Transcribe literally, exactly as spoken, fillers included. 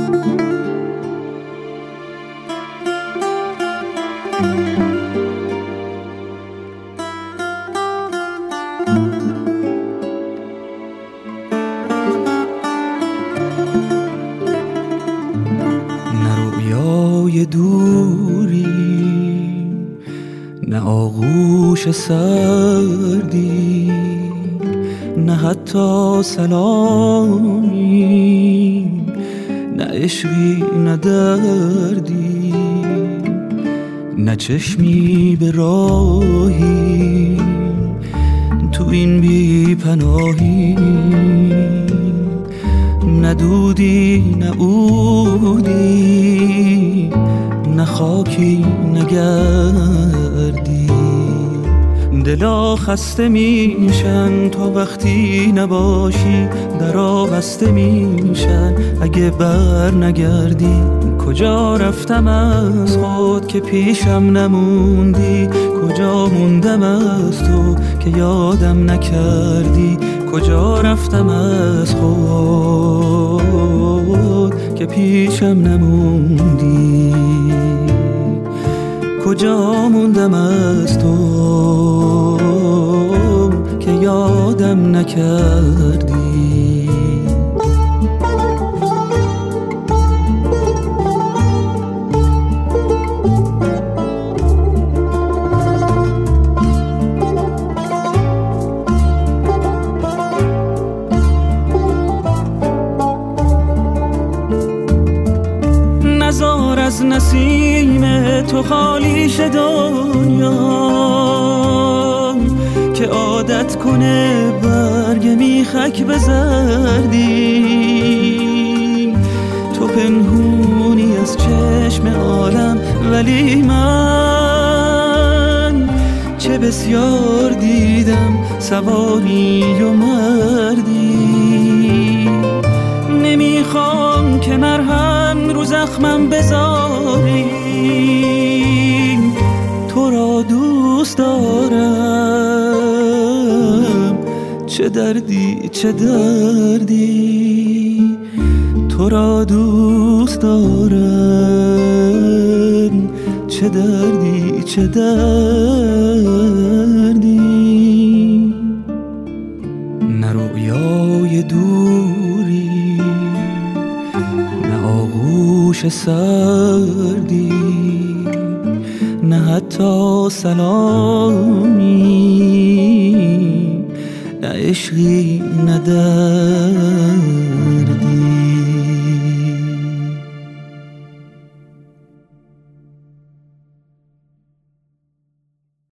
دوری نه آغوش سردی نه حتی سلامی نه عشقی نه دردی نه چشمی به راهی تو این بی پناهی نه دودی نه عودی نه خاکی نه گردی دلا خسته میشن تا وقتی نباشی درا بسته میشن اگه بر نگردی کجا رفتم از خود که پیشم نموندی کجا موندم از تو که یادم نکردی کجا رفتم از خود که پیشم نموندی کجا موندم از تو که یادم نکردی نزار از نسیم تو خالی شه دنیا که عادت کنه برگ میخک به زردی تو پنهونی از چشم عالم ولی من چه بسیار دیدم سواری و مردی نمیخوام که مرهم رو زخمم بذاری تو را دوست دارم چه دردی چه دردی تو را دوست دارم چه دردی چه دردی نه رویای دوری نه آغوش سردی نه حتی سلامی نه عشقی نه دردی